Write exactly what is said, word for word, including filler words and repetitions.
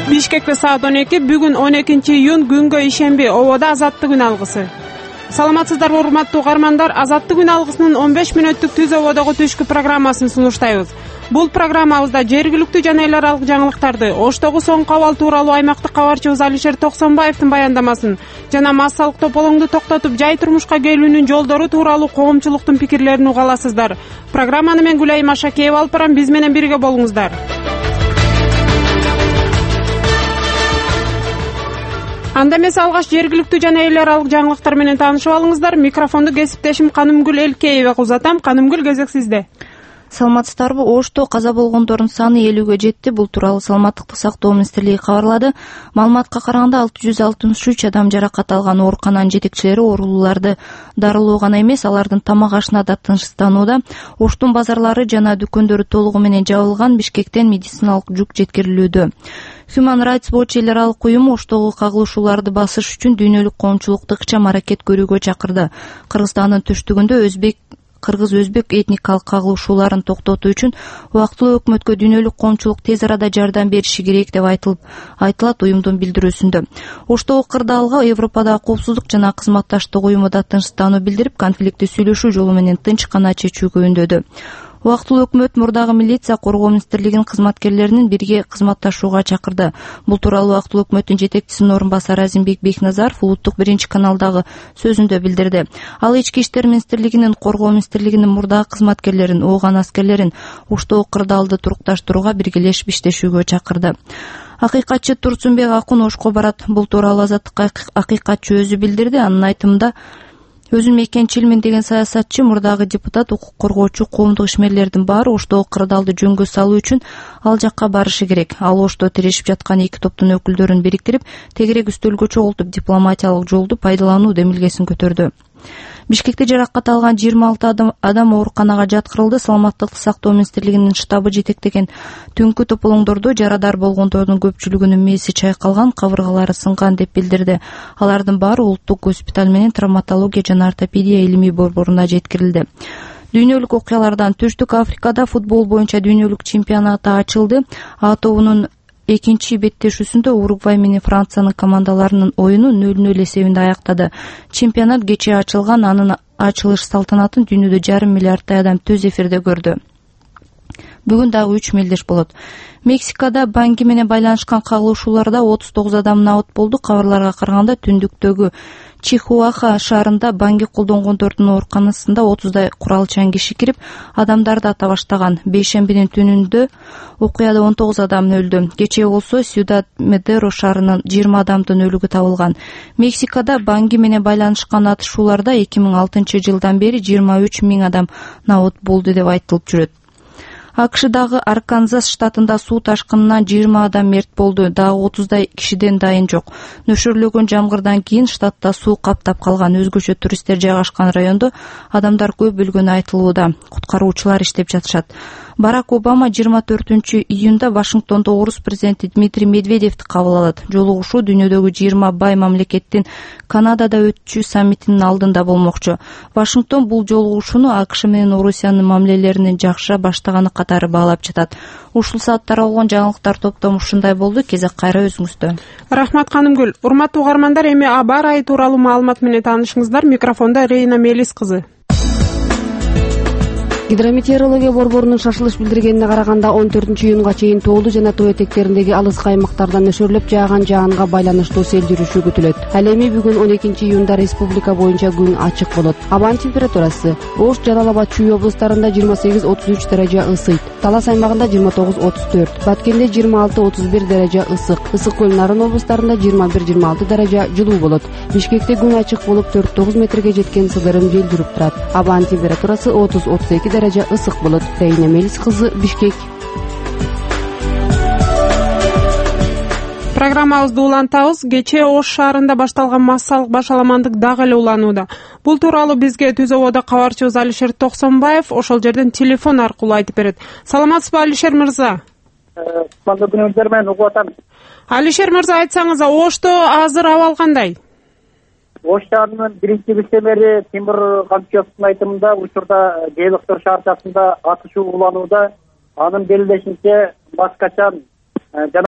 Бишкекте саат он эки, бүгүн он экинчи июнь күнгө ишемби, ободо азаттык күн алгысы. Саламатсыздарбы урматтуу угармандар, азаттык күн алгысынын он беш мүнөттүк түз ободогу түшкү программасын сунуштайбыз. Бул программабызда жергиликтүү жана эл аралык жаңылыктарды, Оштогу соңку абал тууралуу аймактык кабарчыбыз Алишер Токсонбаевдин баяндамасын жана массалык тополоңду токтотуп жай турмушка келүүнүн жолдору тууралуу коомчулуктун пикирлерин уга аласыздар. Программаны мен Гүлайым Ашакеева алып барам, биз менен бирге болуңуздар. Анда эмес алгач жергиликтүү жана эл аралык жаңылыктар менен таанышып алыңыздар. Микрофонду кесиптешим Канымгүл Элкеева узатам. Канымгүл, кезек сизде. Саламатсыздарбы? Ошто каза болгондордун саны элүүгө жетти. Бул тууралуу Саламаттыкты сактоо министрлиги кабарлады. Маалыматка караганда алты жүз алтымыш үч адам жаракат алган. Оорукананын жетекчилери оорулууларды дарылоо гана эмес, алардын тамак ашына да тынчсызданууда. Оштун базарлары жана дүкөндөрү толугу менен жабылган. Бишкектен медициналык жүк жеткирилүүдө. Human Rights Watch эл аралык уюму Оштогу кагылышууларды басыш үчүн дүйнөлүк коомчулукту ыкчам аракет көрүүгө чакырды. Кыргызстандын түштүгүндө өзбек кыргыз-өзбек этникалык кагылышууларын токтотуу үчүн убактылуу өкмөткө дүйнөлүк коомчулук тез арада жардам бериши керек деп айтылып айтылат уюмдун билдирүүсүндө. Оштогу кырдаалга Европадагы коопсуздук жана кызматташтык уюму да тынчсыздануу билдирип, конфликтти сүйлөшүү жолу менен тынч гана чечүүгө үндөдү. Убактылуу өкмөт мурдагы милиция коргоо министрлигинин кызматкерлеринин бирге кызматташууга чакырды. Бул тууралуу убактылуу өкмөттүн жетекчисинин орун басары Азимбек Бекназаров улуттук биринчи каналдагы сөзүндө билдирди. Ал ички иштер министрлигинин, коргоо министрлигинин мурдагы кызматкерлерин, ооган аскерлерин Оштогу кырдаалды турукташтырууга биргелешип иштешүүгө чакырды. Акыйкатчы Турсунбек Акун Ошко барат. Бул тууралуу Азаттыкка акыйкатчы өзү билдирди. Анын айтымында, өзүм мекенчилмин деген саясатчы, мурдагы депутат, укук коргоочу, коомдук ишмерлердин баары Оштогу кырдаалды жөнгө салуу үчүн ал жакка барышы керек. Ал Ошто тирешип жаткан эки топтун өкүлдөрүн бириктирип, тегерек үстөлгө чогултуп, дипломатиялык жолду пайдалануу демилгесин көтөрдү. Бишкекте жаракат алган жыйырма алты адам, адам ооруканага жаткырылды. Саламаттыкты сактоо министрлигинин штабы жетектеген түнкү тополоңдордо жарадар болгондордун көпчүлүгүнүн мээси чайкалган, кабыргалары сынган деп билдирди. Алардын баары улуттук госпиталь менен травматология жана ортопедия илимий борборуна жеткирилди. Дүйнөлүк окуялардан Түштүк Африкада футбол боюнча дүйнөлүк чемпионаты ачылды. А тобунун экинчи беттешүүсүндө Уругвай менен Франциянын командаларынын оюну нөл нөл эсебинде аяктады. Чемпионат кечээ ачылган, анын ачылыш салтанатын дүйнөдө жарым миллиардтай адам төз эфирде көрдү. Бүгүн дагы үч мелдеш болот. Мексикада банги менен байланышкан кагылышууларда отуз тогуз адам абот болду. Кабарларга караганда түндүктөгү Чихуаха шаарында банги колдонгондордун ооруканасында отуздай куралчан киши кирип, адамдарды ата баштаган. Бейшембинин түнүндө окуяда он тогуз адам өлдү. Кечээ болсо Сьюдад Медеро шаарынан жыйырма адамдын өлүгү табылган. Мексикада банги менен байланышкан атышууларда эки миң алтынчы жылдан бери жыйырма үч миң адам абот болду деп айтылып жүрөт. АКШдагы Арканзас штатында суу ташкынынан жыйырма адам мерт болду. Дагы отуздай кишиден дайын жок. Нөшөрлөгөн жамгырдан кийин штатта суу каптап калган. Өзгөчө туристтер жайгашкан райондо адамдар көп өлгөнү айтылууда. Куткаруучулар иштеп жатышат. Барак Обама жыйырма төртүнчү июнда Вашингтондо орус президенти Дмитрий Медведевди кабыл алат. Жолугушуу дүйнөдөгү жыйырма бай мамлекеттин Канадада өтчү саммитинин алдында болмокчу. Вашингтон бул жолугушууну АКШ менен Орусиянын мамилелеринин жакшыра баштаганы катары баалап жатат. Ушул сааттар болгон жаңылыктар топтому ушундай болду. Кезек кайра өзүңүздө. Рахмат Канымгүл. Урматтуу угармандар, эми аба ырайы тууралуу маалымат менен таанышыңыздар. Микрофондо Рейна Мелис кызы. Гидрометеорология борборунун шашылыш билдиргенине караганда он төртүнчү июнга чейин тоолуу жана тоо этектериндеги алыскы аймактардан нөшөрлөп жааган жаанга байланыштуу сел жүрүшү күтүлөт. Ал эми бүгүн он экинчи июнда республика боюнча күн ачык болот. Абанын температурасы: Ош, Жалал Абад, Чүй облустарында жыйырма сегиз отуз үч даража ысыйт, Талас аймагында жыйырма тогуз отуз төрт, Баткенде жыйырма алты отуз бир даража ысык, Ысык көл Нарын облустарында жыйырма бир жыйырма алты даража жылуу болот. Бишкекте күн ачык болуп төрт тогуз метрге жеткен сыдырым жел жүрүп турат. Абанын температурасы отуз отуз эки даража ысык болот. Рейна Мелис кызы, Бишкек. Программабызды улантабыз. Кечээ Ош шаарында башталган массалык башаламандык дагы эле уланууда. Бул тууралуу бизге Түз ободо кабарчыбыз Алишер Токсонбаев ошол жерден телефон аркылуу айтып берет. Саламатсызбы, Алишер мырза? Кандай күнүңүздөр менен угуп атам. Алишер мырза, айтсаңыз, Ошто азыр абал кандай? Ош шаарынын биринчи вице-мэри Тимур Камчыевдин айтымында учурда Жээлыктор шаарчасында атышуу уланууда. Анын белгилешинче башкачан жана